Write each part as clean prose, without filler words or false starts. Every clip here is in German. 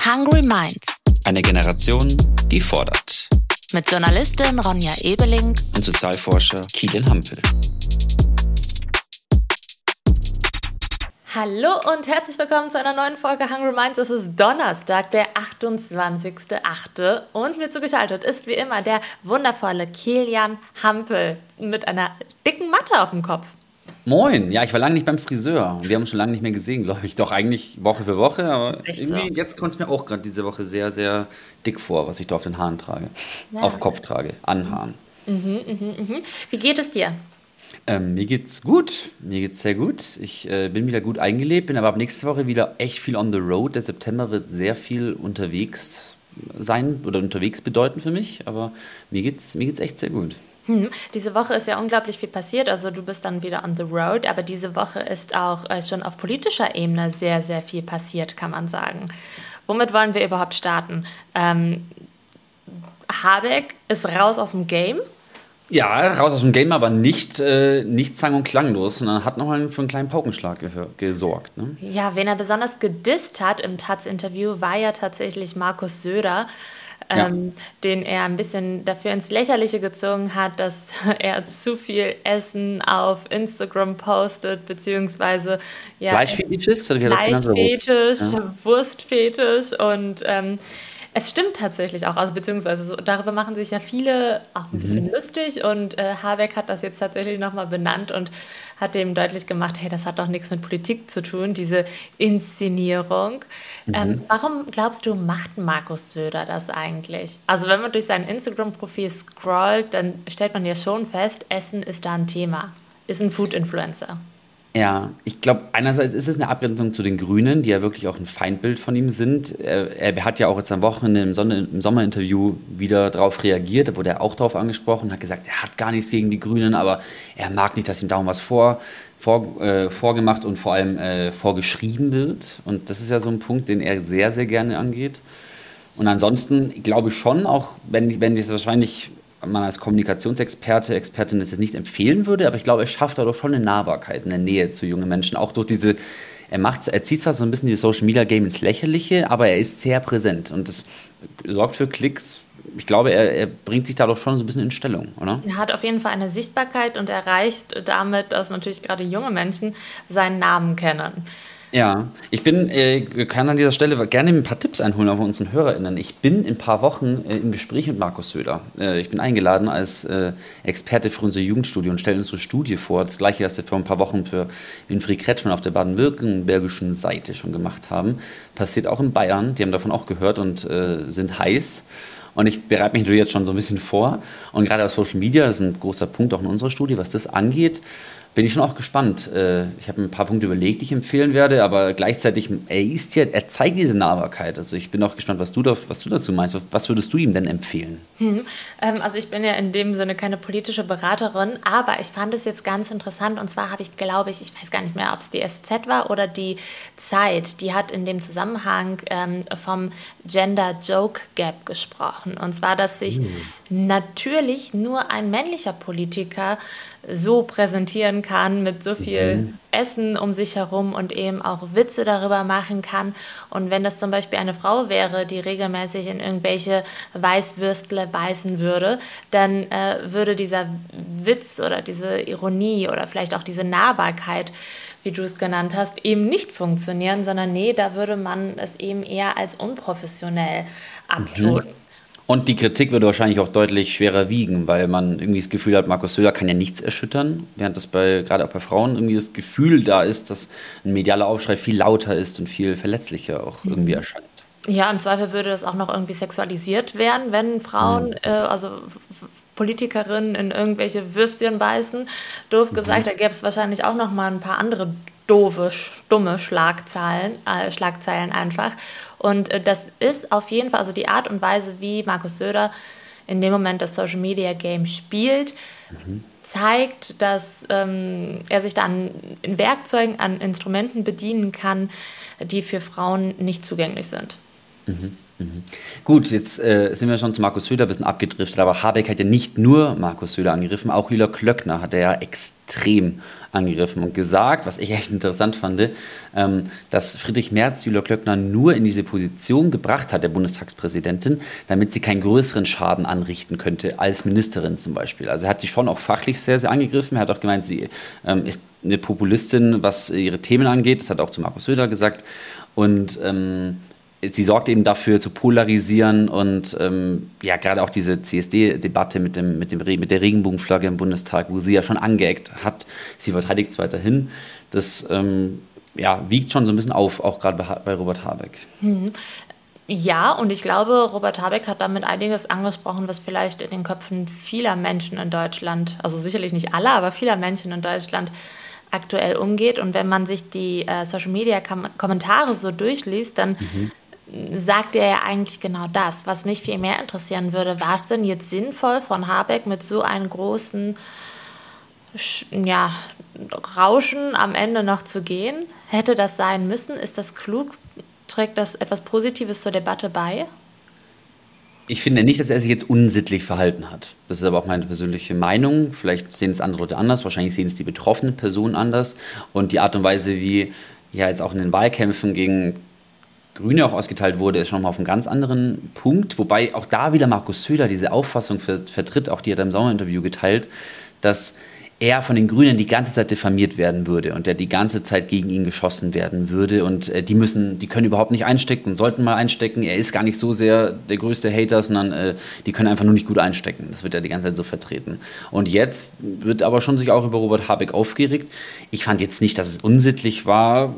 Hungry Minds. Eine Generation, die fordert. Mit Journalistin Ronja Ebeling und Sozialforscher Kilian Hampel. Hallo und herzlich willkommen zu einer neuen Folge Hungry Minds. Es ist Donnerstag, der 28.08. Und mir zugeschaltet ist wie immer der wundervolle Kilian Hampel mit einer dicken Matte auf dem Kopf. Moin, ja, ich war lange nicht beim Friseur. Wir haben uns schon lange nicht mehr gesehen, glaube ich. Doch eigentlich Woche für Woche, aber irgendwie jetzt kommt es mir auch gerade diese Woche sehr, sehr dick vor, was ich da auf den Haaren trage. Ja. Auf dem Kopf trage, an Haaren. Wie geht es dir? Mir geht's gut. Mir geht's sehr gut. Ich bin wieder gut eingelebt, bin aber ab nächste Woche wieder echt viel on the road. Der September wird sehr viel unterwegs sein oder unterwegs bedeuten für mich, aber mir geht's echt sehr gut. Diese Woche ist ja unglaublich viel passiert, also du bist dann wieder on the road, aber diese Woche ist auch schon auf politischer Ebene sehr, sehr viel passiert, kann man sagen. Womit wollen wir überhaupt starten? Habeck ist raus aus dem Game? Ja, raus aus dem Game, aber nicht sang- und klanglos, sondern hat nochmal für einen kleinen Paukenschlag gesorgt. Ne? Ja, wen er besonders gedisst hat im Taz-Interview, war ja tatsächlich Markus Söder. Den er ein bisschen dafür ins Lächerliche gezogen hat, dass er zu viel Essen auf Instagram postet, beziehungsweise Fleischfetisch, Wurstfetisch und es stimmt tatsächlich auch, also beziehungsweise darüber machen sich ja viele auch ein bisschen lustig und Habeck hat das jetzt tatsächlich nochmal benannt und hat dem deutlich gemacht, hey, das hat doch nichts mit Politik zu tun, diese Inszenierung. Warum glaubst du, macht Markus Söder das eigentlich? Also wenn man durch sein Instagram-Profil scrollt, dann stellt man ja schon fest, Essen ist da ein Thema, ist ein Food-Influencer. Ja, ich glaube, einerseits ist es eine Abgrenzung zu den Grünen, die ja wirklich auch ein Feindbild von ihm sind. Er hat ja auch jetzt am Wochenende im Sommerinterview wieder darauf reagiert, da wurde er auch darauf angesprochen, hat gesagt, er hat gar nichts gegen die Grünen, aber er mag nicht, dass ihm darum was vorgemacht und vor allem vorgeschrieben wird. Und das ist ja so ein Punkt, den er sehr, sehr gerne angeht. Und ansonsten glaube ich schon, auch wenn das wahrscheinlich man als Expertin das jetzt nicht empfehlen würde, aber ich glaube, er schafft dadurch schon eine Nahbarkeit, eine Nähe zu jungen Menschen, auch durch er zieht zwar so ein bisschen die Social-Media-Game ins Lächerliche, aber er ist sehr präsent und das sorgt für Klicks. Ich glaube, er bringt sich dadurch schon so ein bisschen in Stellung, oder? Er hat auf jeden Fall eine Sichtbarkeit und erreicht damit, dass natürlich gerade junge Menschen seinen Namen kennen. Ja, ich kann an dieser Stelle gerne ein paar Tipps einholen auf unseren HörerInnen. Ich bin in ein paar Wochen im Gespräch mit Markus Söder. Ich bin eingeladen als Experte für unser Jugendstudie und stelle unsere Studie vor. Das gleiche, was wir vor ein paar Wochen für Winfried Kretschmann auf der baden-württembergischen Seite schon gemacht haben. Passiert auch in Bayern, die haben davon auch gehört und sind heiß. Und ich bereite mich natürlich jetzt schon so ein bisschen vor. Und gerade auf Social Media, das ist ein großer Punkt auch in unserer Studie, was das angeht, bin ich schon auch gespannt. Ich habe ein paar Punkte überlegt, die ich empfehlen werde, aber gleichzeitig, er zeigt diese Nahbarkeit. Also ich bin auch gespannt, was du dazu meinst. Was würdest du ihm denn empfehlen? Also ich bin ja in dem Sinne keine politische Beraterin, aber ich fand es jetzt ganz interessant und zwar habe ich, glaube ich weiß gar nicht mehr, ob es die SZ war oder die Zeit, die hat in dem Zusammenhang vom Gender Joke Gap gesprochen. Und zwar, dass sich natürlich nur ein männlicher Politiker so präsentieren kann, mit so viel Essen um sich herum und eben auch Witze darüber machen kann. Und wenn das zum Beispiel eine Frau wäre, die regelmäßig in irgendwelche Weißwürstle beißen würde, dann würde dieser Witz oder diese Ironie oder vielleicht auch diese Nahbarkeit, wie du es genannt hast, eben nicht funktionieren, sondern nee, da würde man es eben eher als unprofessionell abtun. Und die Kritik würde wahrscheinlich auch deutlich schwerer wiegen, weil man irgendwie das Gefühl hat, Markus Söder kann ja nichts erschüttern, während das gerade auch bei Frauen irgendwie das Gefühl da ist, dass ein medialer Aufschrei viel lauter ist und viel verletzlicher auch irgendwie erscheint. Ja, im Zweifel würde das auch noch irgendwie sexualisiert werden, wenn Frauen, also Politikerinnen in irgendwelche Würstchen beißen. Doof gesagt, da gäbe es wahrscheinlich auch noch mal ein paar andere dumme Schlagzeilen einfach. Und das ist auf jeden Fall, also die Art und Weise, wie Markus Söder in dem Moment das Social Media Game spielt, zeigt, dass er sich da an Werkzeugen, an Instrumenten bedienen kann, die für Frauen nicht zugänglich sind. Gut, jetzt sind wir schon zu Markus Söder ein bisschen abgedriftet, aber Habeck hat ja nicht nur Markus Söder angegriffen, auch Julia Klöckner hat er ja extrem angegriffen und gesagt, was ich echt interessant fand, dass Friedrich Merz Julia Klöckner nur in diese Position gebracht hat, der Bundestagspräsidentin, damit sie keinen größeren Schaden anrichten könnte als Ministerin zum Beispiel. Also er hat sie schon auch fachlich sehr, sehr angegriffen. Er hat auch gemeint, sie ist eine Populistin, was ihre Themen angeht. Das hat er auch zu Markus Söder gesagt. Und sie sorgt eben dafür, zu polarisieren und gerade auch diese CSD-Debatte mit der Regenbogenflagge im Bundestag, wo sie ja schon angeeckt hat, sie verteidigt es weiterhin. Das wiegt schon so ein bisschen auf, auch gerade bei Robert Habeck. Ja, und ich glaube, Robert Habeck hat damit einiges angesprochen, was vielleicht in den Köpfen vieler Menschen in Deutschland, also sicherlich nicht aller, aber vieler Menschen in Deutschland aktuell umgeht. Und wenn man sich die Social-Media-Kommentare so durchliest, dann sagt er ja eigentlich genau das. Was mich viel mehr interessieren würde, war es denn jetzt sinnvoll von Habeck mit so einem großen Rauschen am Ende noch zu gehen? Hätte das sein müssen? Ist das klug? Trägt das etwas Positives zur Debatte bei? Ich finde nicht, dass er sich jetzt unsittlich verhalten hat. Das ist aber auch meine persönliche Meinung. Vielleicht sehen es andere Leute anders, wahrscheinlich sehen es die betroffenen Personen anders. Und die Art und Weise, wie jetzt auch in den Wahlkämpfen gegen Grüne auch ausgeteilt wurde, ist schon mal auf einem ganz anderen Punkt. Wobei auch da wieder Markus Söder diese Auffassung vertritt, auch die hat er im Sommerinterview geteilt, dass er von den Grünen die ganze Zeit diffamiert werden würde und der die ganze Zeit gegen ihn geschossen werden würde und die können überhaupt nicht einstecken und sollten mal einstecken. Er ist gar nicht so sehr der größte Hater, sondern die können einfach nur nicht gut einstecken. Das wird er die ganze Zeit so vertreten. Und jetzt wird aber schon sich auch über Robert Habeck aufgeregt. Ich fand jetzt nicht, dass es unsittlich war.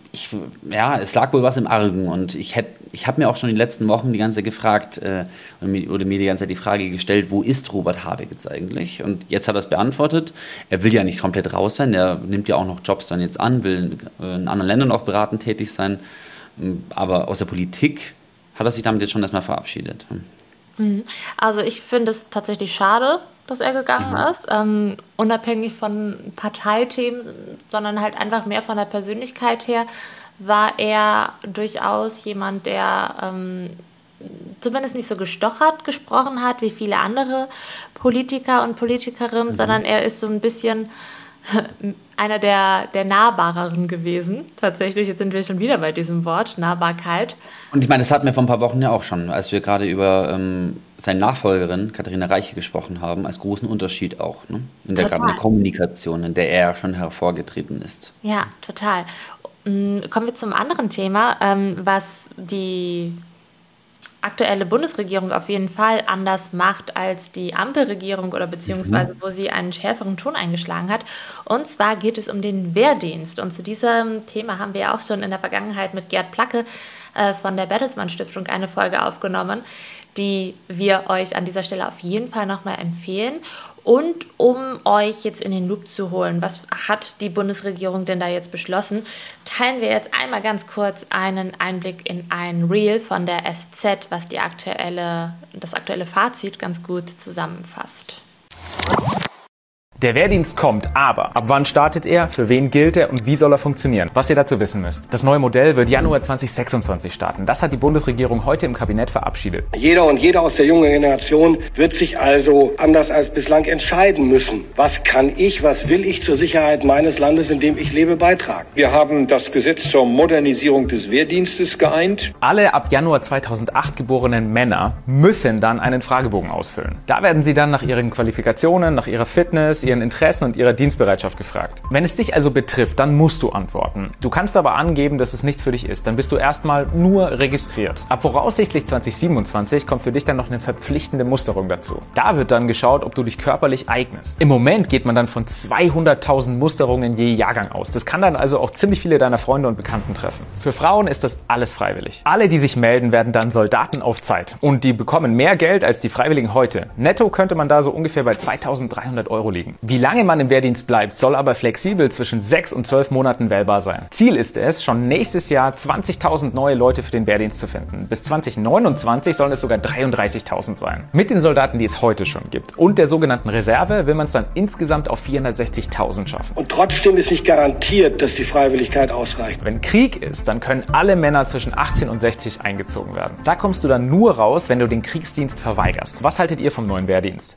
Es lag wohl was im Argen und ich habe mir auch schon in den letzten Wochen die ganze Zeit gefragt oder mir die ganze Zeit die Frage gestellt, wo ist Robert Habeck jetzt eigentlich? Und jetzt hat er es beantwortet. Er will ja nicht komplett raus sein, er nimmt ja auch noch Jobs dann jetzt an, will in anderen Ländern auch beratend tätig sein, aber aus der Politik hat er sich damit jetzt schon erstmal verabschiedet. Also ich finde es tatsächlich schade, dass er gegangen ist, unabhängig von Parteithemen, sondern halt einfach mehr von der Persönlichkeit her, war er durchaus jemand, der zumindest nicht so gestochert gesprochen hat wie viele andere Politiker und Politikerinnen, sondern er ist so ein bisschen einer der nahbareren gewesen. Tatsächlich, jetzt sind wir schon wieder bei diesem Wort, Nahbarkeit. Und ich meine, das hatten wir vor ein paar Wochen ja auch schon, als wir gerade über seine Nachfolgerin, Katharina Reiche, gesprochen haben, als großen Unterschied auch, ne? In der Kommunikation, in der er schon hervorgetreten ist. Ja, total. Kommen wir zum anderen Thema, was die aktuelle Bundesregierung auf jeden Fall anders macht als die Ampelregierung oder beziehungsweise wo sie einen schärferen Ton eingeschlagen hat. Und zwar geht es um den Wehrdienst. Und zu diesem Thema haben wir ja auch schon in der Vergangenheit mit Gerd Placke von der Bertelsmann Stiftung eine Folge aufgenommen, die wir euch an dieser Stelle auf jeden Fall nochmal empfehlen. Und um euch jetzt in den Loop zu holen, was hat die Bundesregierung denn da jetzt beschlossen, teilen wir jetzt einmal ganz kurz einen Einblick in ein Reel von der SZ, was das aktuelle Fazit ganz gut zusammenfasst. Der Wehrdienst kommt, aber ab wann startet er, für wen gilt er und wie soll er funktionieren? Was ihr dazu wissen müsst. Das neue Modell wird Januar 2026 starten. Das hat die Bundesregierung heute im Kabinett verabschiedet. Jeder und jede aus der jungen Generation wird sich also anders als bislang entscheiden müssen. Was kann ich, was will ich zur Sicherheit meines Landes, in dem ich lebe, beitragen? Wir haben das Gesetz zur Modernisierung des Wehrdienstes geeint. Alle ab Januar 2008 geborenen Männer müssen dann einen Fragebogen ausfüllen. Da werden sie dann nach ihren Qualifikationen, nach ihrer Fitness, ihren Interessen und ihrer Dienstbereitschaft gefragt. Wenn es dich also betrifft, dann musst du antworten. Du kannst aber angeben, dass es nichts für dich ist. Dann bist du erstmal nur registriert. Ab voraussichtlich 2027 kommt für dich dann noch eine verpflichtende Musterung dazu. Da wird dann geschaut, ob du dich körperlich eignest. Im Moment geht man dann von 200.000 Musterungen je Jahrgang aus. Das kann dann also auch ziemlich viele deiner Freunde und Bekannten treffen. Für Frauen ist das alles freiwillig. Alle, die sich melden, werden dann Soldaten auf Zeit. Und die bekommen mehr Geld als die Freiwilligen heute. Netto könnte man da so ungefähr bei 2.300 € liegen. Wie lange man im Wehrdienst bleibt, soll aber flexibel zwischen 6 und 12 Monaten wählbar sein. Ziel ist es, schon nächstes Jahr 20.000 neue Leute für den Wehrdienst zu finden. Bis 2029 sollen es sogar 33.000 sein. Mit den Soldaten, die es heute schon gibt und der sogenannten Reserve, will man es dann insgesamt auf 460.000 schaffen. Und trotzdem ist nicht garantiert, dass die Freiwilligkeit ausreicht. Wenn Krieg ist, dann können alle Männer zwischen 18 und 60 eingezogen werden. Da kommst du dann nur raus, wenn du den Kriegsdienst verweigerst. Was haltet ihr vom neuen Wehrdienst?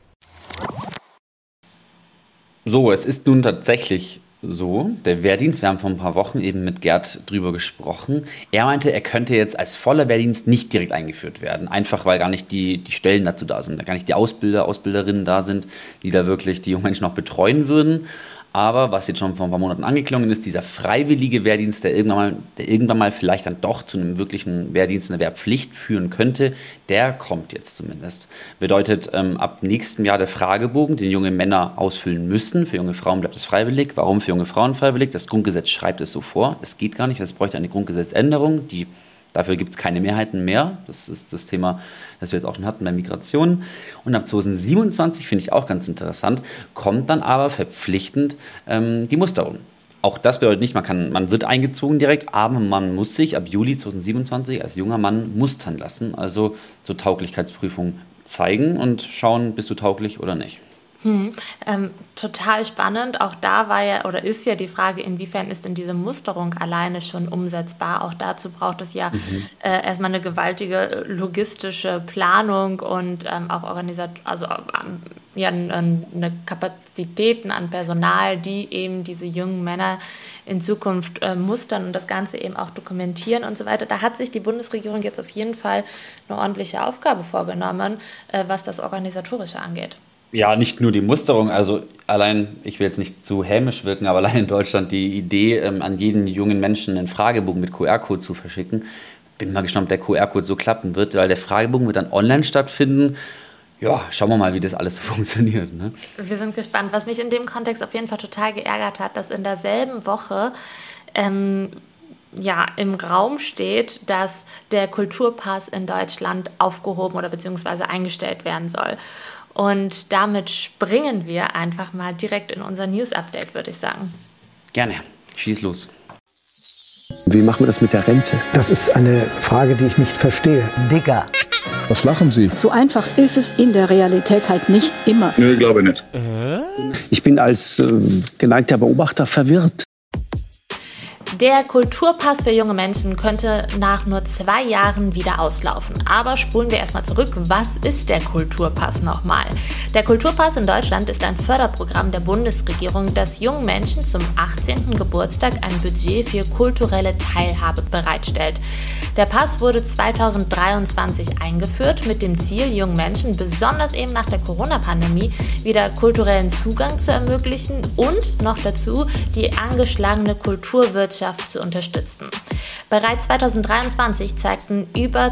So, es ist nun tatsächlich so, der Wehrdienst, wir haben vor ein paar Wochen eben mit Gerd drüber gesprochen. Er meinte, er könnte jetzt als voller Wehrdienst nicht direkt eingeführt werden. Einfach, weil gar nicht die Stellen dazu da sind, gar nicht die Ausbilderinnen da sind, die da wirklich die jungen Menschen auch betreuen würden. Aber was jetzt schon vor ein paar Monaten angeklungen ist, dieser freiwillige Wehrdienst, der irgendwann mal vielleicht dann doch zu einem wirklichen Wehrdienst, einer Wehrpflicht führen könnte, der kommt jetzt zumindest. Bedeutet, ab nächstem Jahr der Fragebogen, den junge Männer ausfüllen müssen. Für junge Frauen bleibt es freiwillig. Warum für junge Frauen freiwillig? Das Grundgesetz schreibt es so vor. Es geht gar nicht, es bräuchte eine Grundgesetzänderung, dafür gibt es keine Mehrheiten mehr. Das ist das Thema, das wir jetzt auch schon hatten bei Migration. Und ab 2027, finde ich auch ganz interessant, kommt dann aber verpflichtend die Musterung. Auch das bedeutet nicht, man wird eingezogen direkt, aber man muss sich ab Juli 2027 als junger Mann mustern lassen. Also zur Tauglichkeitsprüfung zeigen und schauen, bist du tauglich oder nicht. Total spannend. Auch da ist ja die Frage, inwiefern ist denn diese Musterung alleine schon umsetzbar? Auch dazu braucht es ja erstmal eine gewaltige logistische Planung und auch eine Kapazitäten an Personal, die eben diese jungen Männer in Zukunft mustern und das Ganze eben auch dokumentieren und so weiter. Da hat sich die Bundesregierung jetzt auf jeden Fall eine ordentliche Aufgabe vorgenommen, was das Organisatorische angeht. Ja, nicht nur die Musterung, also allein, ich will jetzt nicht zu hämisch wirken, aber allein in Deutschland die Idee, an jeden jungen Menschen einen Fragebogen mit QR-Code zu verschicken. Bin mal gespannt, ob der QR-Code so klappen wird, weil der Fragebogen wird dann online stattfinden. Ja, schauen wir mal, wie das alles so funktioniert. Ne? Wir sind gespannt. Was mich in dem Kontext auf jeden Fall total geärgert hat, dass in derselben Woche im Raum steht, dass der Kulturpass in Deutschland aufgehoben oder beziehungsweise eingestellt werden soll. Und damit springen wir einfach mal direkt in unser News-Update, würde ich sagen. Gerne. Schieß los. Wie machen wir das mit der Rente? Das ist eine Frage, die ich nicht verstehe. Digga. Was lachen Sie? So einfach ist es in der Realität halt nicht immer. Nö, glaube nicht. Ich bin als geneigter Beobachter verwirrt. Der Kulturpass für junge Menschen könnte nach nur 2 Jahren wieder auslaufen. Aber spulen wir erstmal zurück. Was ist der Kulturpass nochmal? Der Kulturpass in Deutschland ist ein Förderprogramm der Bundesregierung, das jungen Menschen zum 18. Geburtstag ein Budget für kulturelle Teilhabe bereitstellt. Der Pass wurde 2023 eingeführt mit dem Ziel, jungen Menschen, besonders eben nach der Corona-Pandemie, wieder kulturellen Zugang zu ermöglichen und noch dazu die angeschlagene Kulturwirtschaft zu unterstützen. Bereits 2023 zeigten über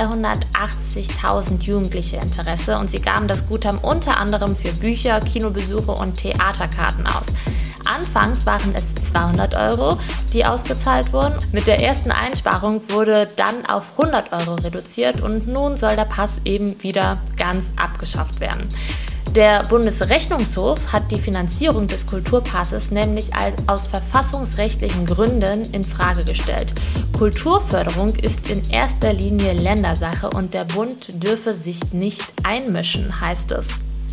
280.000 Jugendliche Interesse und sie gaben das Guthaben unter anderem für Bücher, Kinobesuche und Theaterkarten aus. Anfangs waren es 200 €, die ausgezahlt wurden. Mit der ersten Einsparung wurde dann auf 100 € reduziert und nun soll der Pass eben wieder ganz abgeschafft werden. Der Bundesrechnungshof hat die Finanzierung des Kulturpasses nämlich aus verfassungsrechtlichen Gründen in Frage gestellt. Kulturförderung ist in erster Linie Ländersache und der Bund dürfe sich nicht einmischen, heißt es.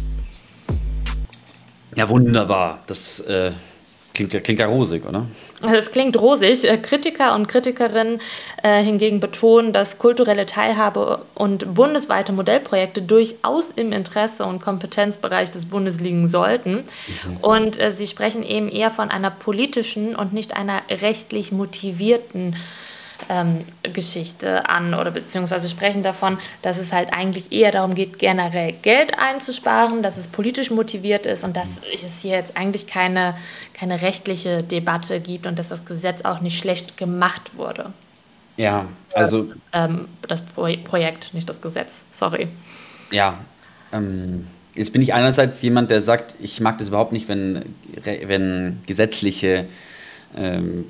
Ja, wunderbar. Das klingt ja rosig, oder? Es klingt rosig. Kritiker und Kritikerinnen hingegen betonen, dass kulturelle Teilhabe und bundesweite Modellprojekte durchaus im Interesse und Kompetenzbereich des Bundes liegen sollten. Und sie sprechen eben eher von einer politischen und nicht einer rechtlich motivierten Geschichte an oder beziehungsweise sprechen davon, dass es halt eigentlich eher darum geht, generell Geld einzusparen, dass es politisch motiviert ist und dass es hier jetzt eigentlich keine rechtliche Debatte gibt und dass das Gesetz auch nicht schlecht gemacht wurde. Ja, also... Das Projekt, nicht das Gesetz, sorry. Ja, jetzt bin ich einerseits jemand, der sagt, ich mag das überhaupt nicht, wenn gesetzliche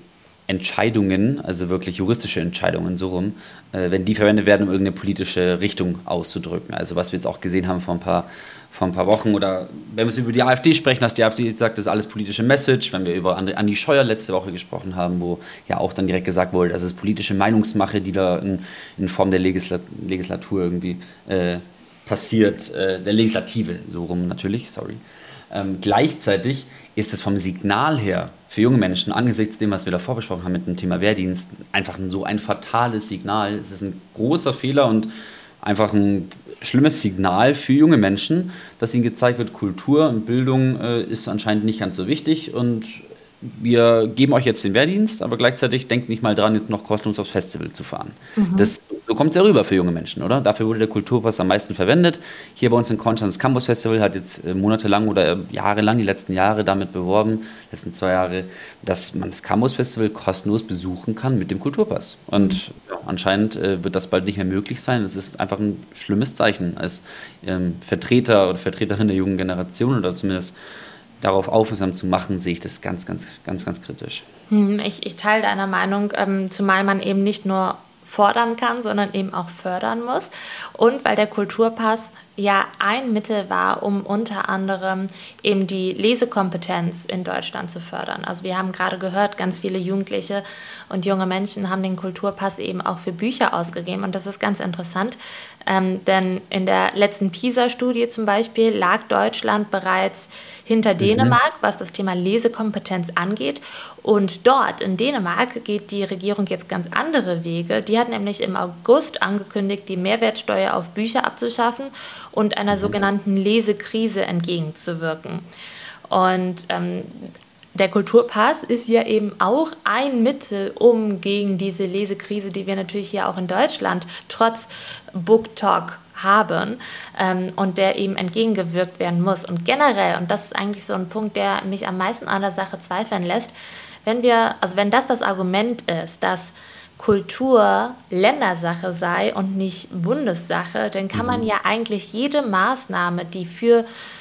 Entscheidungen, also wirklich juristische Entscheidungen, so rum, wenn die verwendet werden, um irgendeine politische Richtung auszudrücken. Also was wir jetzt auch gesehen haben vor ein paar Wochen, oder wenn wir es über die AfD sprechen, dass die AfD sagt, das ist alles politische Message, wenn wir über Andi Scheuer letzte Woche gesprochen haben, wo ja auch dann direkt gesagt wurde, das ist politische Meinungsmache, die da in Form der Legislatur irgendwie passiert, der Legislative, so rum natürlich, sorry. Gleichzeitig ist es vom Signal her für junge Menschen, angesichts dem, was wir davor besprochen haben mit dem Thema Wehrdienst, einfach so ein fatales Signal. Es ist ein großer Fehler und einfach ein schlimmes Signal für junge Menschen, dass ihnen gezeigt wird, Kultur und Bildung ist anscheinend nicht ganz so wichtig und wir geben euch jetzt den Wehrdienst, aber gleichzeitig denkt nicht mal dran, jetzt noch kostenlos aufs Festival zu fahren. So kommt es ja rüber für junge Menschen, oder? Dafür wurde der Kulturpass am meisten verwendet. Hier bei uns in Konstanz, das Campus Festival hat jetzt monatelang oder jahrelang, die letzten Jahre damit beworben, letzten 2 Jahre, dass man das Campus Festival kostenlos besuchen kann mit dem Kulturpass. Und anscheinend wird das bald nicht mehr möglich sein. Es ist einfach ein schlimmes Zeichen als Vertreter oder Vertreterin der jungen Generation oder zumindest darauf aufmerksam zu machen, sehe ich das ganz, ganz, ganz, ganz kritisch. Ich teile deine Meinung, zumal man eben nicht nur fordern kann, sondern eben auch fördern muss. Und weil der Kulturpass ja ein Mittel war, um unter anderem eben die Lesekompetenz in Deutschland zu fördern. Also wir haben gerade gehört, ganz viele Jugendliche und junge Menschen haben den Kulturpass eben auch für Bücher ausgegeben. Und das ist ganz interessant, denn in der letzten PISA-Studie zum Beispiel lag Deutschland bereits hinter Dänemark, was das Thema Lesekompetenz angeht. Und dort in Dänemark geht die Regierung jetzt ganz andere Wege. Die hat nämlich im August angekündigt, die Mehrwertsteuer auf Bücher abzuschaffen und einer sogenannten Lesekrise entgegenzuwirken. Und der Kulturpass ist ja eben auch ein Mittel, um gegen diese Lesekrise, die wir natürlich hier auch in Deutschland trotz BookTok haben und der eben entgegengewirkt werden muss. Und generell, und das ist eigentlich so ein Punkt, der mich am meisten an der Sache zweifeln lässt, wenn das Argument ist, dass Kultur Ländersache sei und nicht Bundessache, dann kann man ja eigentlich jede Maßnahme, die für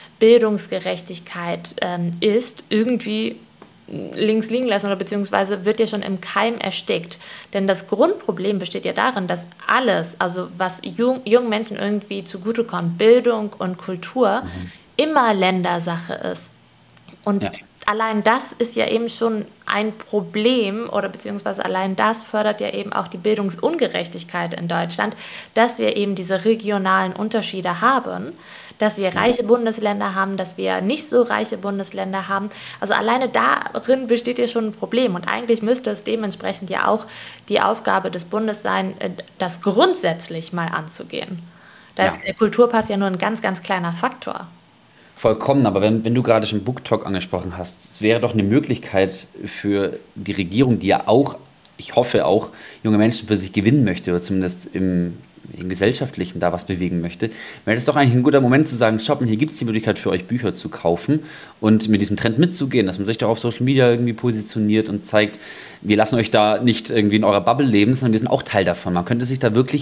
Bildungsgerechtigkeit ist, irgendwie links liegen lassen oder beziehungsweise wird ja schon im Keim erstickt. Denn das Grundproblem besteht ja darin, dass alles, also was jungen Menschen irgendwie zugutekommt, Bildung und Kultur, immer Ländersache ist. Und allein das ist ja eben schon ein Problem oder beziehungsweise allein das fördert ja eben auch die Bildungsungerechtigkeit in Deutschland, dass wir eben diese regionalen Unterschiede haben, dass wir reiche Bundesländer haben, dass wir nicht so reiche Bundesländer haben. Also alleine darin besteht ja schon ein Problem. Und eigentlich müsste es dementsprechend ja auch die Aufgabe des Bundes sein, das grundsätzlich mal anzugehen. Da ist der Kulturpass ja nur ein ganz, ganz kleiner Faktor. Vollkommen, aber wenn du gerade schon BookTok angesprochen hast, es wäre doch eine Möglichkeit für die Regierung, die ja auch, ich hoffe auch, junge Menschen für sich gewinnen möchte oder zumindest im Gesellschaftlichen da was bewegen möchte, wäre das doch eigentlich ein guter Moment zu sagen, schaut mal, hier gibt es die Möglichkeit für euch Bücher zu kaufen und mit diesem Trend mitzugehen, dass man sich doch auf Social Media irgendwie positioniert und zeigt, wir lassen euch da nicht irgendwie in eurer Bubble leben, sondern wir sind auch Teil davon. Man könnte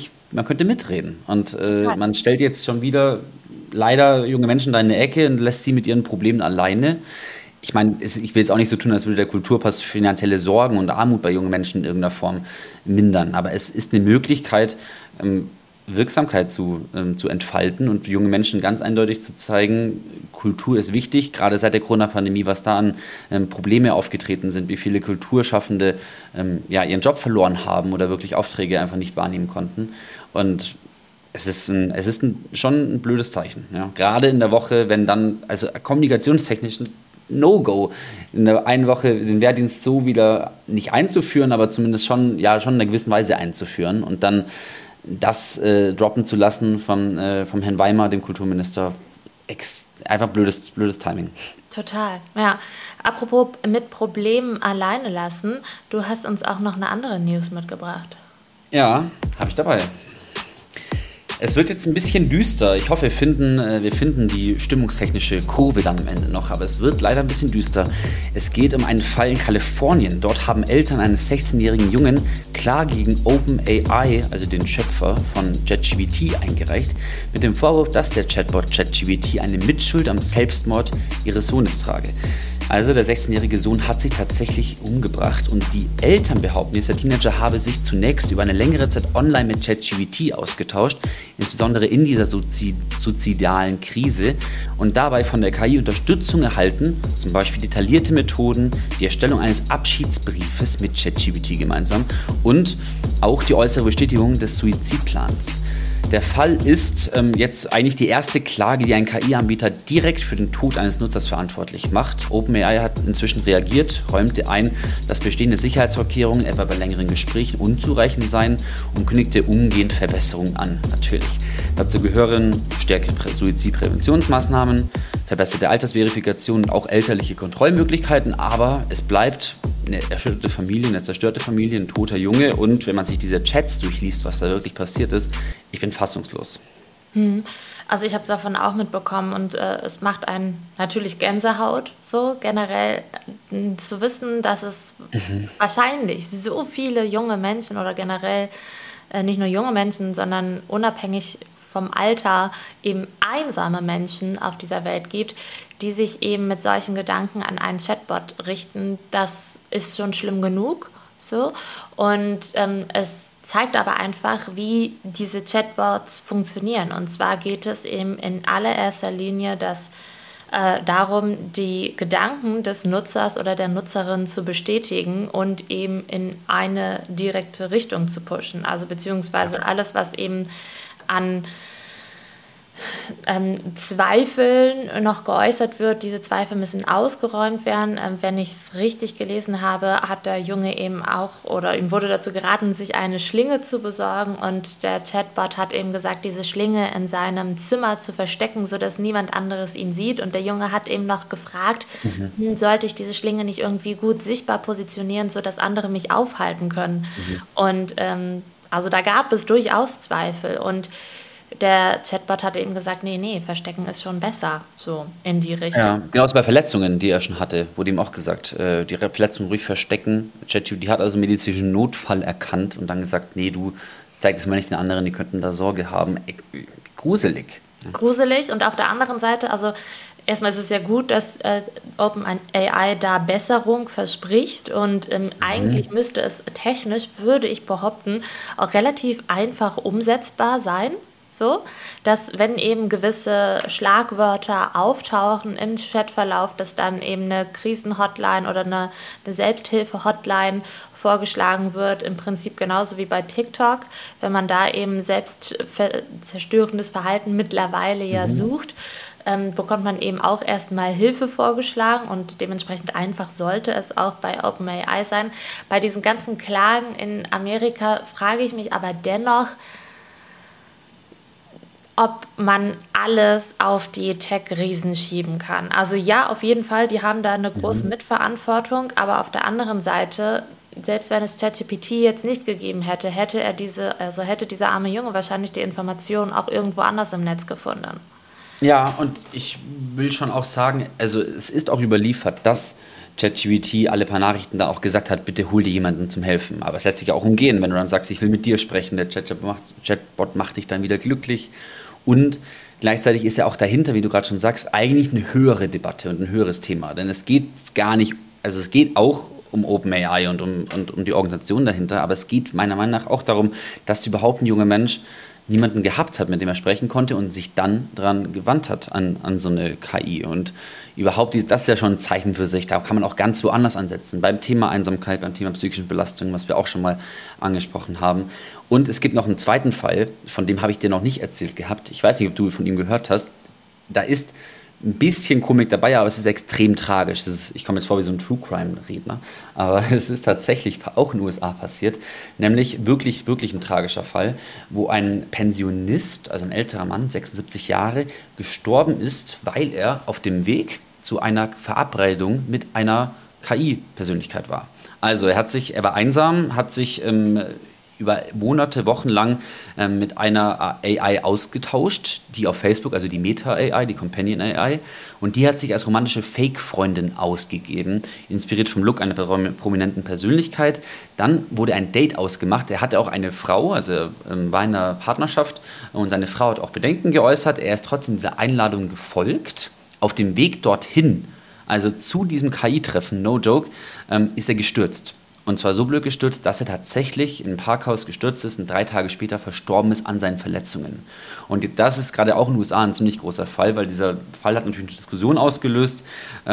mitreden und man stellt jetzt schon wieder leider junge Menschen da in eine Ecke und lässt sie mit ihren Problemen alleine. Ich meine, ich will jetzt auch nicht so tun, als würde der Kulturpass finanzielle Sorgen und Armut bei jungen Menschen in irgendeiner Form mindern. Aber es ist eine Möglichkeit, Wirksamkeit zu entfalten und junge Menschen ganz eindeutig zu zeigen, Kultur ist wichtig, gerade seit der Corona-Pandemie, was da an Probleme aufgetreten sind, wie viele Kulturschaffende ihren Job verloren haben oder wirklich Aufträge einfach nicht wahrnehmen konnten. Und es ist schon ein blödes Zeichen. Ja. Gerade in der Woche, wenn dann, also kommunikationstechnisch ein No-Go, in der einen Woche den Wehrdienst so wieder nicht einzuführen, aber zumindest schon in einer gewissen Weise einzuführen und dann das droppen zu lassen vom Herrn Weimar, dem Kulturminister, einfach blödes Timing. Total, ja. Apropos mit Problemen alleine lassen, du hast uns auch noch eine andere News mitgebracht. Ja, habe ich dabei. Es wird jetzt ein bisschen düster. Ich hoffe, wir finden die stimmungstechnische Kurve dann am Ende noch, aber es wird leider ein bisschen düster. Es geht um einen Fall in Kalifornien. Dort haben Eltern eines 16-jährigen Jungen Klage gegen OpenAI, also den Schöpfer von ChatGPT, eingereicht, mit dem Vorwurf, dass der Chatbot ChatGPT eine Mitschuld am Selbstmord ihres Sohnes trage. Also der 16-jährige Sohn hat sich tatsächlich umgebracht und die Eltern behaupten, dieser Teenager habe sich zunächst über eine längere Zeit online mit ChatGPT ausgetauscht, insbesondere in dieser suizidalen Krise und dabei von der KI Unterstützung erhalten, zum Beispiel detaillierte Methoden, die Erstellung eines Abschiedsbriefes mit ChatGPT gemeinsam und auch die äußere Bestätigung des Suizidplans. Der Fall ist jetzt eigentlich die erste Klage, die ein KI-Anbieter direkt für den Tod eines Nutzers verantwortlich macht. OpenAI hat inzwischen reagiert, räumte ein, dass bestehende Sicherheitsvorkehrungen etwa bei längeren Gesprächen unzureichend seien und kündigte umgehend Verbesserungen an, natürlich. Dazu gehören stärkere Suizidpräventionsmaßnahmen, verbesserte Altersverifikation und auch elterliche Kontrollmöglichkeiten, aber es bleibt eine erschütterte Familie, eine zerstörte Familie, ein toter Junge und wenn man sich diese Chats durchliest, was da wirklich passiert ist, ich bin fassungslos. Also ich habe davon auch mitbekommen und es macht einen natürlich Gänsehaut, so generell zu wissen, dass es wahrscheinlich so viele junge Menschen oder generell nicht nur junge Menschen, sondern unabhängig vom Alter eben einsame Menschen auf dieser Welt gibt, die sich eben mit solchen Gedanken an einen Chatbot richten. Das ist schon schlimm genug. So. Und es zeigt aber einfach, wie diese Chatbots funktionieren. Und zwar geht es eben in allererster Linie darum, die Gedanken des Nutzers oder der Nutzerin zu bestätigen und eben in eine direkte Richtung zu pushen. Also beziehungsweise alles, was eben an Zweifeln noch geäußert wird. Diese Zweifel müssen ausgeräumt werden. Wenn ich es richtig gelesen habe, hat der Junge eben auch oder ihm wurde dazu geraten, sich eine Schlinge zu besorgen und der Chatbot hat eben gesagt, diese Schlinge in seinem Zimmer zu verstecken, sodass niemand anderes ihn sieht und der Junge hat eben noch gefragt, sollte ich diese Schlinge nicht irgendwie gut sichtbar positionieren, sodass andere mich aufhalten können. Und also da gab es durchaus Zweifel und der Chatbot hat eben gesagt, nee, verstecken ist schon besser, so in die Richtung. Ja, genauso bei Verletzungen, die er schon hatte, wurde ihm auch gesagt, die Verletzung ruhig verstecken. ChatGPT hat also medizinischen Notfall erkannt und dann gesagt, nee, du zeig es mal nicht den anderen, die könnten da Sorge haben. Gruselig. Gruselig und auf der anderen Seite, also erstmal ist es ja gut, dass OpenAI da Besserung verspricht und eigentlich müsste es technisch, würde ich behaupten, auch relativ einfach umsetzbar sein. So, dass wenn eben gewisse Schlagwörter auftauchen im Chatverlauf, dass dann eben eine Krisenhotline oder eine Selbsthilfe-Hotline vorgeschlagen wird, im Prinzip genauso wie bei TikTok, wenn man da eben selbstzerstörendes Verhalten mittlerweile ja sucht, bekommt man eben auch erstmal Hilfe vorgeschlagen und dementsprechend einfach sollte es auch bei OpenAI sein. Bei diesen ganzen Klagen in Amerika frage ich mich aber dennoch, ob man alles auf die Tech-Riesen schieben kann. Also ja, auf jeden Fall, die haben da eine große Mitverantwortung, aber auf der anderen Seite, selbst wenn es ChatGPT jetzt nicht gegeben hätte, hätte dieser arme Junge wahrscheinlich die Informationen auch irgendwo anders im Netz gefunden. Ja, und ich will schon auch sagen, also es ist auch überliefert, dass ChatGPT alle paar Nachrichten dann auch gesagt hat, bitte hol dir jemanden zum Helfen. Aber es lässt sich auch umgehen, wenn du dann sagst, ich will mit dir sprechen, der Chatbot macht dich dann wieder glücklich. Und gleichzeitig ist ja auch dahinter, wie du gerade schon sagst, eigentlich eine höhere Debatte und ein höheres Thema. Denn es geht gar nicht, also es geht auch um OpenAI und um die Organisation dahinter, aber es geht meiner Meinung nach auch darum, dass überhaupt ein junger Mensch niemanden gehabt hat, mit dem er sprechen konnte und sich dann dran gewandt hat an so eine KI. Und überhaupt das ist ja schon ein Zeichen für sich. Da kann man auch ganz woanders ansetzen. Beim Thema Einsamkeit, beim Thema psychischen Belastung, was wir auch schon mal angesprochen haben. Und es gibt noch einen zweiten Fall, von dem habe ich dir noch nicht erzählt gehabt. Ich weiß nicht, ob du von ihm gehört hast. Da ist ein bisschen Komik dabei, aber es ist extrem tragisch. Ich komme jetzt vor wie so ein True-Crime-Redner, aber es ist tatsächlich auch in den USA passiert, nämlich wirklich, wirklich ein tragischer Fall, wo ein Pensionist, also ein älterer Mann, 76 Jahre, gestorben ist, weil er auf dem Weg zu einer Verabredung mit einer KI-Persönlichkeit war. Also er war einsam, hat sich über Monate, Wochen lang mit einer AI ausgetauscht, die auf Facebook, also die Meta-AI, die Companion-AI, und die hat sich als romantische Fake-Freundin ausgegeben, inspiriert vom Look einer prominenten Persönlichkeit. Dann wurde ein Date ausgemacht. Er hatte auch eine Frau, also war in einer Partnerschaft und seine Frau hat auch Bedenken geäußert. Er ist trotzdem dieser Einladung gefolgt. Auf dem Weg dorthin Also zu diesem KI-Treffen, no joke, ist er gestürzt. Und zwar so blöd gestürzt, dass er tatsächlich in ein Parkhaus gestürzt ist und 3 Tage später verstorben ist an seinen Verletzungen. Und das ist gerade auch in den USA ein ziemlich großer Fall, weil dieser Fall hat natürlich eine Diskussion ausgelöst.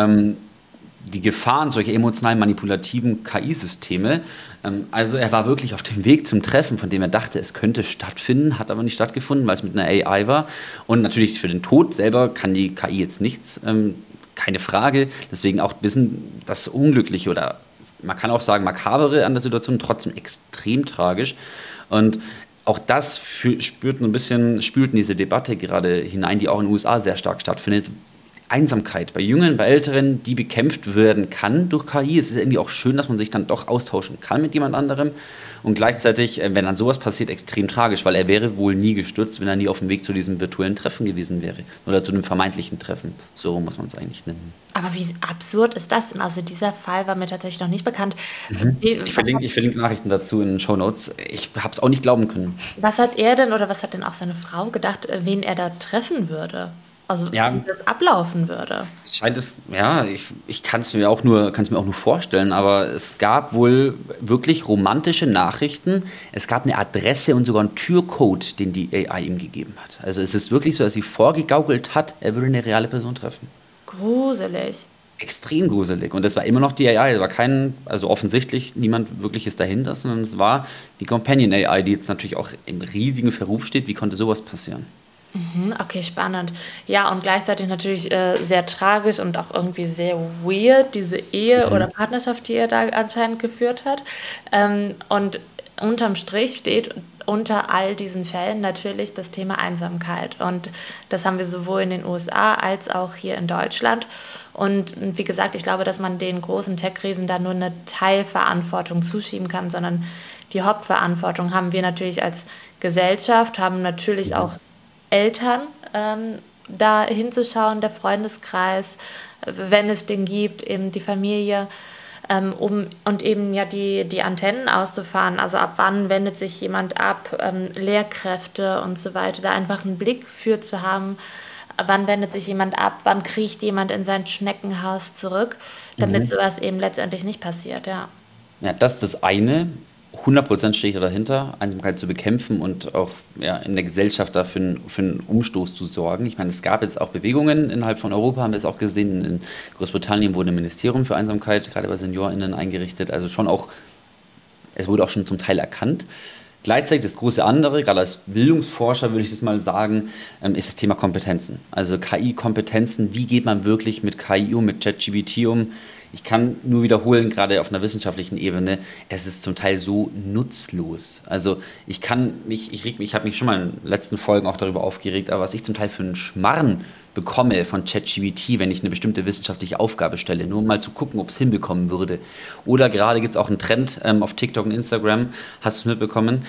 Die Gefahren solcher emotional manipulativen KI-Systeme. Also er war wirklich auf dem Weg zum Treffen, von dem er dachte, es könnte stattfinden, hat aber nicht stattgefunden, weil es mit einer AI war. Und natürlich für den Tod selber kann die KI jetzt nichts, keine Frage. Deswegen auch ein bisschen das Unglückliche oder man kann auch sagen makabere an der Situation, trotzdem extrem tragisch. Und auch das spült in diese Debatte gerade hinein, die auch in den USA sehr stark stattfindet. Einsamkeit bei Jüngeren, bei Älteren, die bekämpft werden kann durch KI. Es ist irgendwie auch schön, dass man sich dann doch austauschen kann mit jemand anderem. Und gleichzeitig, wenn dann sowas passiert, extrem tragisch, weil er wäre wohl nie gestürzt, wenn er nie auf dem Weg zu diesem virtuellen Treffen gewesen wäre. Oder zu einem vermeintlichen Treffen. So muss man es eigentlich nennen. Aber wie absurd ist das denn? Also dieser Fall war mir tatsächlich noch nicht bekannt. Ich verlinke Nachrichten dazu in den Shownotes. Ich habe es auch nicht glauben können. Was hat er denn oder was hat denn auch seine Frau gedacht, wen er da treffen würde? Also Ja. wie das ablaufen würde. Scheint es, ja, ich kann es mir auch nur vorstellen, aber es gab wohl wirklich romantische Nachrichten. Es gab eine Adresse und sogar einen Türcode, den die AI ihm gegeben hat. Also es ist wirklich so, dass sie vorgegaukelt hat, er würde eine reale Person treffen. Gruselig. Extrem gruselig. Und das war immer noch die AI. Es war also offensichtlich niemand wirkliches dahinter, sondern es war die Companion AI, die jetzt natürlich auch im riesigen Verruf steht. Wie konnte sowas passieren? Okay, spannend. Ja, und gleichzeitig natürlich sehr tragisch und auch irgendwie sehr weird, diese Ehe oder Partnerschaft, die er da anscheinend geführt hat. Und unterm Strich steht unter all diesen Fällen natürlich das Thema Einsamkeit. Und das haben wir sowohl in den USA als auch hier in Deutschland. Und wie gesagt, ich glaube, dass man den großen Tech-Riesen da nur eine Teilverantwortung zuschieben kann, sondern die Hauptverantwortung haben wir natürlich als Gesellschaft, haben natürlich auch Eltern, da hinzuschauen, der Freundeskreis, wenn es den gibt, eben die Familie, und eben ja die Antennen auszufahren. Also ab wann wendet sich jemand ab, Lehrkräfte und so weiter, da einfach einen Blick für zu haben, wann wendet sich jemand ab, wann kriecht jemand in sein Schneckenhaus zurück, damit sowas eben letztendlich nicht passiert, ja. Ja, das ist das eine. 100% stehe ich da dahinter, Einsamkeit zu bekämpfen und auch in der Gesellschaft dafür für einen Umstoß zu sorgen. Ich meine, es gab jetzt auch Bewegungen innerhalb von Europa, haben wir es auch gesehen. In Großbritannien wurde ein Ministerium für Einsamkeit, gerade bei SeniorInnen, eingerichtet. Also es wurde auch schon zum Teil erkannt. Gleichzeitig das große andere, gerade als Bildungsforscher würde ich das mal sagen, ist das Thema Kompetenzen. Also KI-Kompetenzen, wie geht man wirklich mit KI mit ChatGPT um? Ich kann nur wiederholen, gerade auf einer wissenschaftlichen Ebene, es ist zum Teil so nutzlos. Also ich habe mich schon mal in den letzten Folgen auch darüber aufgeregt, aber was ich zum Teil für einen Schmarrn bekomme von ChatGPT, wenn ich eine bestimmte wissenschaftliche Aufgabe stelle, nur um mal zu gucken, ob es hinbekommen würde. Oder gerade gibt es auch einen Trend auf TikTok und Instagram, hast du es mitbekommen,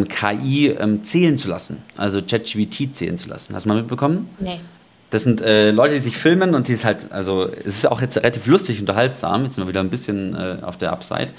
KI zählen zu lassen, also ChatGPT zählen zu lassen. Hast du mal mitbekommen? Nee. Das sind Leute, die sich filmen und die es halt, also es ist auch jetzt relativ lustig, unterhaltsam, jetzt sind wir wieder ein bisschen auf der Upside.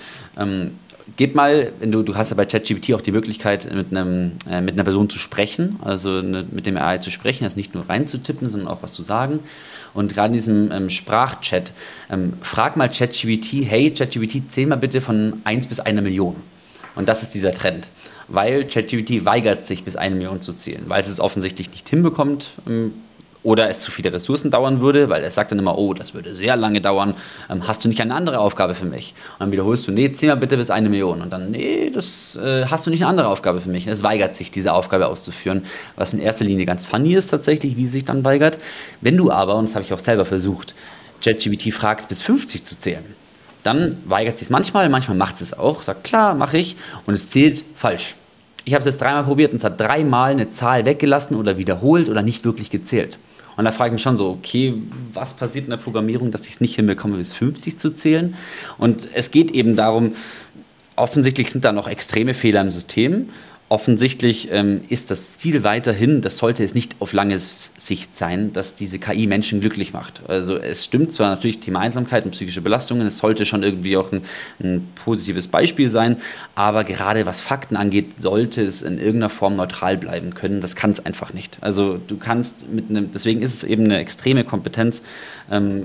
Gebt mal, du hast ja bei ChatGPT auch die Möglichkeit, mit einer Person zu sprechen, also mit dem AI zu sprechen, also nicht nur reinzutippen, sondern auch was zu sagen. Und gerade in diesem Sprachchat, frag mal ChatGPT, hey ChatGPT, zähl mal bitte von 1 bis 1 Million. Und das ist dieser Trend. Weil ChatGPT weigert sich, bis 1 Million zu zählen, weil es es offensichtlich nicht hinbekommt, oder es zu viele Ressourcen dauern würde, weil er sagt dann immer, oh, das würde sehr lange dauern, hast du nicht eine andere Aufgabe für mich? Und dann wiederholst du, nee, zähl mal bitte bis 1 Million. Und dann, nee, das hast du nicht eine andere Aufgabe für mich. Es weigert sich, diese Aufgabe auszuführen, was in erster Linie ganz funny ist tatsächlich, wie es sich dann weigert. Wenn du aber, und das habe ich auch selber versucht, ChatGPT fragst, bis 50 zu zählen, dann weigert es sich manchmal macht es auch, sagt, klar, mache ich, und es zählt falsch. Ich habe es jetzt 3-mal probiert und es hat 3-mal eine Zahl weggelassen oder wiederholt oder nicht wirklich gezählt. Und da frage ich mich schon so, okay, was passiert in der Programmierung, dass ich es nicht hinbekomme, bis 50 zu zählen? Und es geht eben darum, offensichtlich sind da noch extreme Fehler im System. Offensichtlich ist das Ziel weiterhin, das sollte es nicht auf lange Sicht sein, dass diese KI Menschen glücklich macht. Also es stimmt zwar natürlich Thema Einsamkeit und psychische Belastungen, es sollte schon irgendwie auch ein positives Beispiel sein, aber gerade was Fakten angeht, sollte es in irgendeiner Form neutral bleiben können. Das kann es einfach nicht. Also du kannst deswegen ist es eben eine extreme Kompetenz,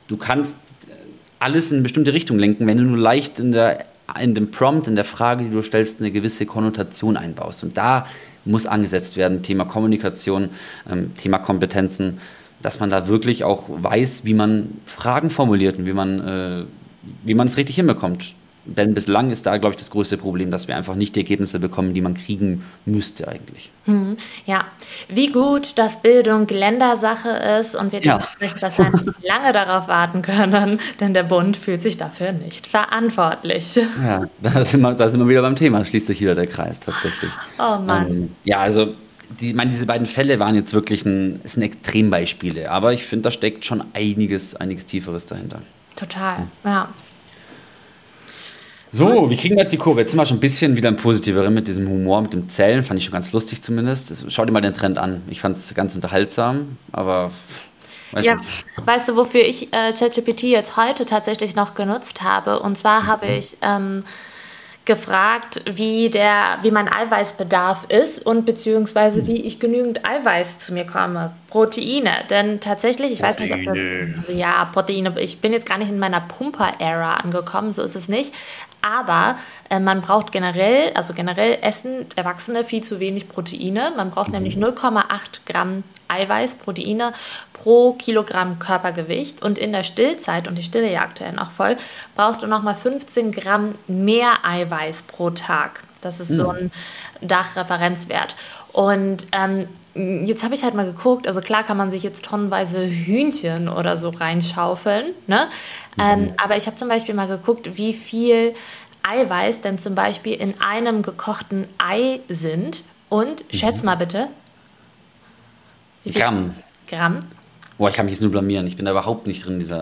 du kannst alles in eine bestimmte Richtung lenken, wenn du nur leicht in dem Prompt, in der Frage, die du stellst, eine gewisse Konnotation einbaust. Und da muss angesetzt werden, Thema Kommunikation, Thema Kompetenzen, dass man da wirklich auch weiß, wie man Fragen formuliert und wie man es richtig hinbekommt. Denn bislang ist da, glaube ich, das größte Problem, dass wir einfach nicht die Ergebnisse bekommen, die man kriegen müsste eigentlich. Ja, wie gut, dass Bildung Ländersache ist und wir dementsprechend wahrscheinlich lange darauf warten können, denn der Bund fühlt sich dafür nicht verantwortlich. Ja, da sind wir wieder beim Thema, schließt sich wieder der Kreis tatsächlich. Oh Mann. Ja, also diese beiden Fälle waren jetzt wirklich sind Extrembeispiele, aber ich finde, da steckt schon einiges Tieferes dahinter. Total, ja. So, wie kriegen wir jetzt die Kurve? Jetzt sind wir schon ein bisschen wieder im Positiveren mit diesem Humor, mit dem Zählen. Fand ich schon ganz lustig zumindest. Schau dir mal den Trend an. Ich fand es ganz unterhaltsam, aber weiß nicht. Weißt du, wofür ich ChatGPT jetzt heute tatsächlich noch genutzt habe? Und zwar habe ich gefragt, wie mein Eiweißbedarf ist und beziehungsweise wie ich genügend Eiweiß zu mir komme. Proteine, denn tatsächlich, ich weiß nicht, ob Proteine, ich bin jetzt gar nicht in meiner Pumper-Ära angekommen, so ist es nicht, aber man braucht generell essen Erwachsene viel zu wenig Proteine, man braucht nämlich 0,8 Gramm Eiweiß, Proteine pro Kilogramm Körpergewicht und in der Stillzeit, und ich stille ja aktuell noch voll, brauchst du nochmal 15 Gramm mehr Eiweiß pro Tag. Das ist so ein Dachreferenzwert. Und jetzt habe ich halt mal geguckt, also klar kann man sich jetzt tonnenweise Hühnchen oder so reinschaufeln, ne? Aber ich habe zum Beispiel mal geguckt, wie viel Eiweiß denn zum Beispiel in einem gekochten Ei sind. Und schätz mal bitte. Wie viel? Gramm? Boah, ich kann mich jetzt nur blamieren. Ich bin da überhaupt nicht drin, dieser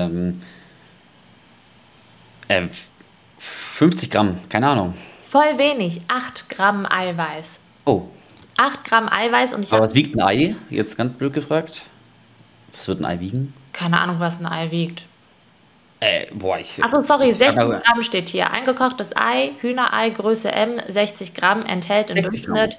50 Gramm, keine Ahnung. Voll wenig, 8 Gramm Eiweiß. Oh. 8 Gramm Eiweiß und Aber was wiegt ein Ei? Jetzt ganz blöd gefragt. Was wird ein Ei wiegen? Keine Ahnung, was ein Ei wiegt. Achso, sorry, 60 Gramm steht hier. Eingekochtes Ei, Hühnerei, Größe M, 60 Gramm, enthält im Durchschnitt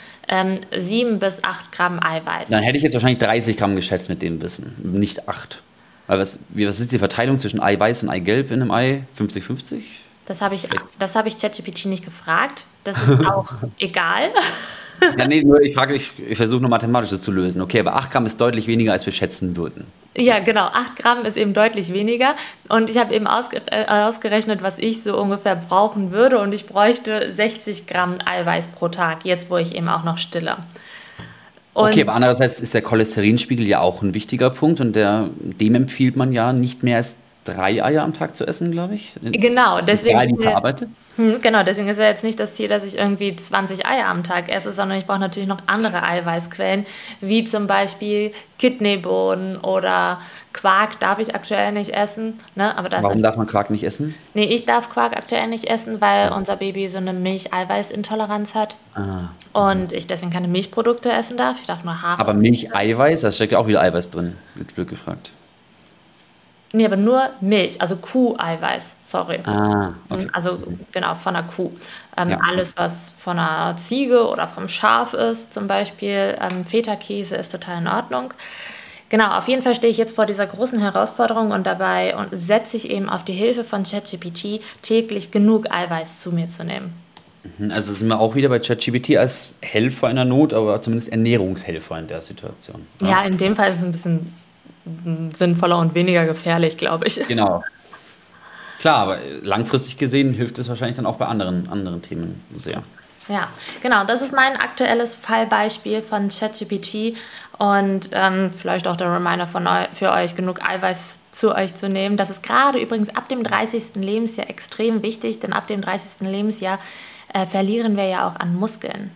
7 bis 8 Gramm Eiweiß. Dann hätte ich jetzt wahrscheinlich 30 Gramm geschätzt mit dem Wissen, nicht 8. Weil was ist die Verteilung zwischen Eiweiß und Eigelb in einem Ei? 50-50? Das habe ich ChatGPT nicht gefragt. Das ist auch egal. Ja, nee, ich versuche nur mathematisch das zu lösen. Okay, aber 8 Gramm ist deutlich weniger, als wir schätzen würden. Ja, genau. 8 Gramm ist eben deutlich weniger. Und ich habe eben ausgerechnet, was ich so ungefähr brauchen würde. Und ich bräuchte 60 Gramm Eiweiß pro Tag, jetzt wo ich eben auch noch stille. Und okay, aber andererseits ist der Cholesterinspiegel ja auch ein wichtiger Punkt. Und dem empfiehlt man ja nicht mehr als 3 Eier am Tag zu essen, glaube ich. Genau, deswegen. Verarbeitet. Genau, deswegen ist ja jetzt nicht das Ziel, dass ich irgendwie 20 Eier am Tag esse, sondern ich brauche natürlich noch andere Eiweißquellen, wie zum Beispiel Kidneybohnen oder Quark darf ich aktuell nicht essen. Ne? Aber warum darf man Quark nicht essen? Nee, ich darf Quark aktuell nicht essen, weil unser Baby so eine Milch-Eiweiß-Intoleranz hat. Und ich deswegen keine Milchprodukte essen darf. Ich darf nur Hafer. Aber Milch-Eiweiß, da steckt ja auch wieder Eiweiß drin, wird blöd gefragt. Nee, aber nur Milch, also Kuh-Eiweiß, sorry. Okay. Also genau, von der Kuh. Alles, was von einer Ziege oder vom Schaf ist, zum Beispiel Feta-Käse, ist total in Ordnung. Genau, auf jeden Fall stehe ich jetzt vor dieser großen Herausforderung und setze ich eben auf die Hilfe von ChatGPT, täglich genug Eiweiß zu mir zu nehmen. Also sind wir auch wieder bei ChatGPT als Helfer in der Not, aber zumindest Ernährungshelfer in der Situation. Ja, in dem Fall ist es ein bisschen sinnvoller und weniger gefährlich, glaube ich. Genau. Klar, aber langfristig gesehen hilft es wahrscheinlich dann auch bei anderen Themen sehr. Ja, genau. Das ist mein aktuelles Fallbeispiel von ChatGPT und vielleicht auch der Reminder für euch, genug Eiweiß zu euch zu nehmen. Das ist gerade übrigens ab dem 30. Lebensjahr extrem wichtig, denn ab dem 30. Lebensjahr verlieren wir ja auch an Muskeln.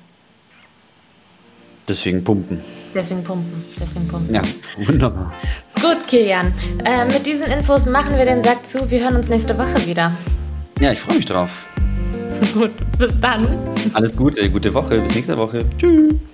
Deswegen pumpen. Deswegen pumpen. Ja, wunderbar. Gut, Kilian. Mit diesen Infos machen wir den Sack zu. Wir hören uns nächste Woche wieder. Ja, ich freue mich drauf. Gut, bis dann. Alles Gute, gute Woche. Bis nächste Woche. Tschüss.